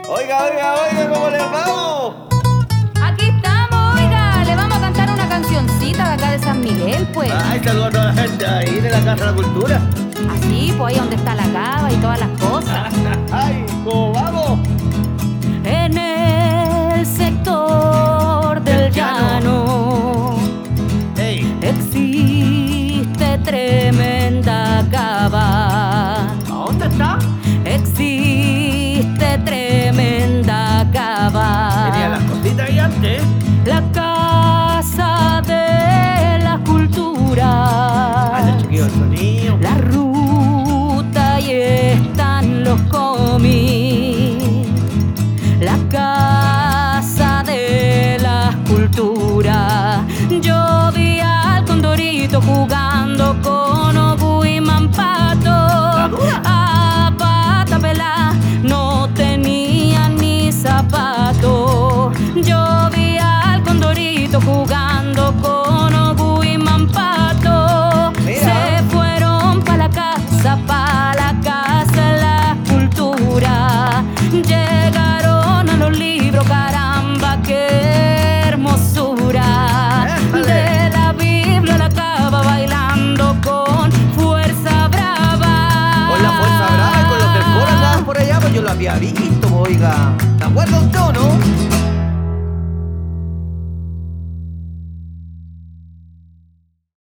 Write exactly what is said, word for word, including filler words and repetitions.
Oiga, oiga, oiga, ¿cómo les vamos? Aquí estamos, oiga, le vamos a cantar una cancioncita de acá de San Miguel, pues. Ay, saludos a toda la gente ahí de la Casa de la Cultura. Así, pues ahí donde está la cava y todas las cosas. Ay, ¿cómo vamos? En el sector del llano Hey, existe tremenda cava. ¿a dónde está? Existe tremenda cava. Tenía las cositas ahí antes. La casa de la cultura. Ay, el chiquillo del sonido. La ruta y están los cómics. La casa de la cultura. Yo vi al Condorito jugando con Obu y Mampato. A pata pelá no tenía ni zapato. Yo vi al Condorito jugando con Obu y Mampato. Mira. Se fueron pa' la casa, pa' la casa de la cultura. Llegaron a los libros, caramba, qué hermosura. ¡Épale! De la Biblia a la cava, bailando con fuerza brava. Con la fuerza brava y con los del coro andaban por allá, pues yo lo había visto, oiga. ¿Te acuerdas usted o no?